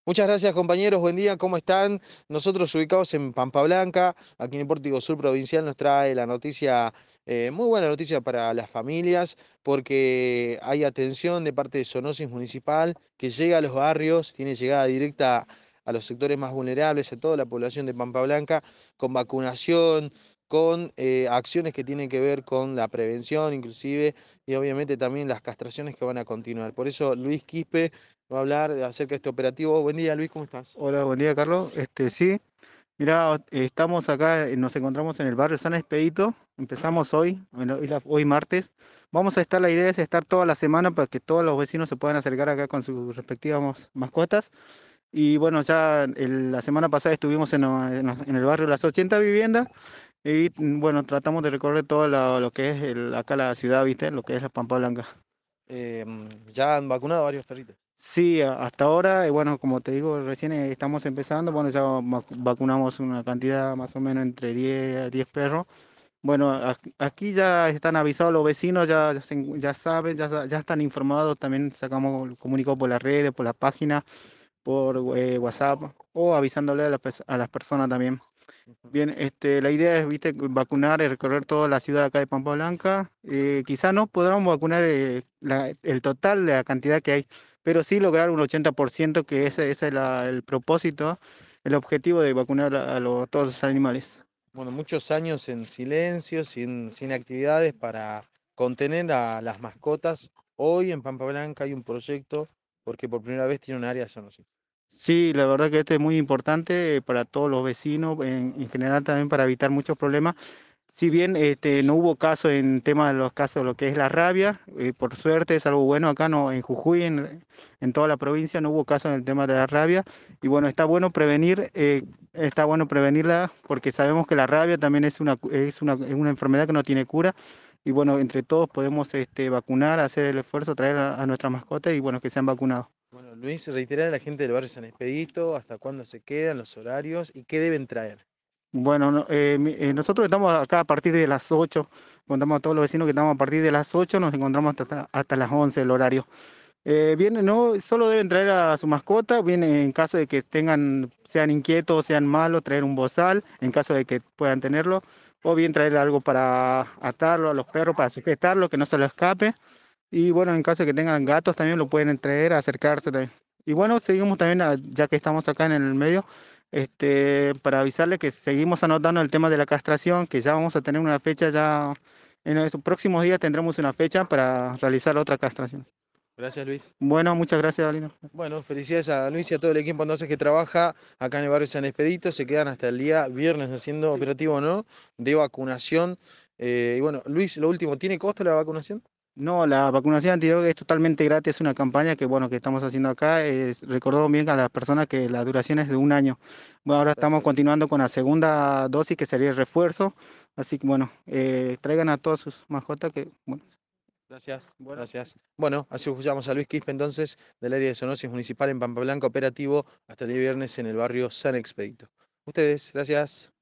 Muchas gracias, compañeros. Buen día, ¿cómo están? Nosotros ubicados en Pampa Blanca, aquí en el Pórtico Sur Provincial, nos trae la noticia, muy buena noticia para las familias, porque hay atención de parte de Zoonosis Municipal que llega a los barrios, tiene llegada directa a los sectores más vulnerables, a toda la población de Pampa Blanca, con vacunación, con acciones que tienen que ver con la prevención, inclusive, y obviamente también las castraciones que van a continuar. Por eso, Luis Quispe va a hablar acerca de este operativo. Buen día, Luis, ¿cómo estás? Hola, buen día, Carlos. Sí, mira, estamos acá, nos encontramos en el barrio San Expedito. Empezamos hoy, bueno, hoy martes. Vamos a estar, la idea es estar toda la semana para que todos los vecinos se puedan acercar acá con sus respectivas mascotas. Y bueno, ya la semana pasada estuvimos en el barrio Las 80 Viviendas y bueno, tratamos de recorrer todo lo que es acá la ciudad, ¿viste? Lo que es la Pampa Blanca. Ya han vacunado a varios perritos. Sí, hasta ahora, bueno, como te digo, recién estamos empezando, bueno, ya vacunamos una cantidad más o menos entre 10 a 10 perros. Bueno, aquí ya están avisados los vecinos, ya saben, ya están informados, también sacamos el comunicado por las redes, por la página, por WhatsApp o avisándole a las personas también. Ujú. Bien, la idea es, viste, vacunar y recorrer toda la ciudad acá de Pampa Blanca. Quizá no podamos vacunar el total de la cantidad que hay, pero sí lograr un 80%, que ese es el propósito, el objetivo de vacunar todos los animales. Bueno, muchos años en silencio, sin actividades para contener a las mascotas. Hoy en Pampa Blanca hay un proyecto porque por primera vez tiene un área de zoonosis. Sí, la verdad que este es muy importante para todos los vecinos, en general también para evitar muchos problemas. Si bien no hubo caso en tema de los casos de lo que es la rabia, por suerte es algo bueno acá no, en Jujuy, en toda la provincia no hubo caso en el tema de la rabia. Y bueno, está bueno prevenirla porque sabemos que la rabia también es una enfermedad que no tiene cura. Y bueno, entre todos podemos vacunar, hacer el esfuerzo, traer a nuestras mascotas y bueno, que sean vacunados. Bueno, Luis, reiterar a la gente del barrio San Expedito hasta cuándo se quedan, los horarios y qué deben traer. Bueno, nosotros estamos acá a partir de las 8. Contamos a todos los vecinos que estamos a partir de las 8, nos encontramos hasta las 11 el horario. Bien, no, solo deben traer a su mascota, bien en caso de que sean inquietos, sean malos, traer un bozal, en caso de que puedan tenerlo, o bien traer algo para atarlo a los perros, para sujetarlo, que no se lo escape. Y bueno, en caso de que tengan gatos también lo pueden traer, acercarse también. Y bueno, seguimos también, ya que estamos acá en el medio, para avisarle que seguimos anotando el tema de la castración, que ya vamos a tener una fecha ya, en estos próximos días tendremos una fecha para realizar otra castración. Gracias, Luis. Bueno, muchas gracias, Alina. Bueno, felicidades a Luis y a todo el equipo entonces que trabaja acá en el barrio San Expedito. Se quedan hasta el día viernes haciendo operativo, ¿no? De vacunación. Y bueno, Luis, lo último, ¿tiene costo la vacunación? No, la vacunación antirrábica es totalmente gratis, es una campaña que bueno que estamos haciendo acá. Recordó bien a las personas que la duración es de un año. Bueno, ahora estamos Perfecto. continuando con la segunda dosis que sería el refuerzo. Así que bueno, traigan a todas sus mascotas que bueno. Gracias, Bueno, gracias. Bueno, así escuchamos a Luis Quispe entonces del área de zoonosis municipal en Pampa Blanca, operativo hasta el día viernes en el barrio San Expedito. Ustedes, gracias.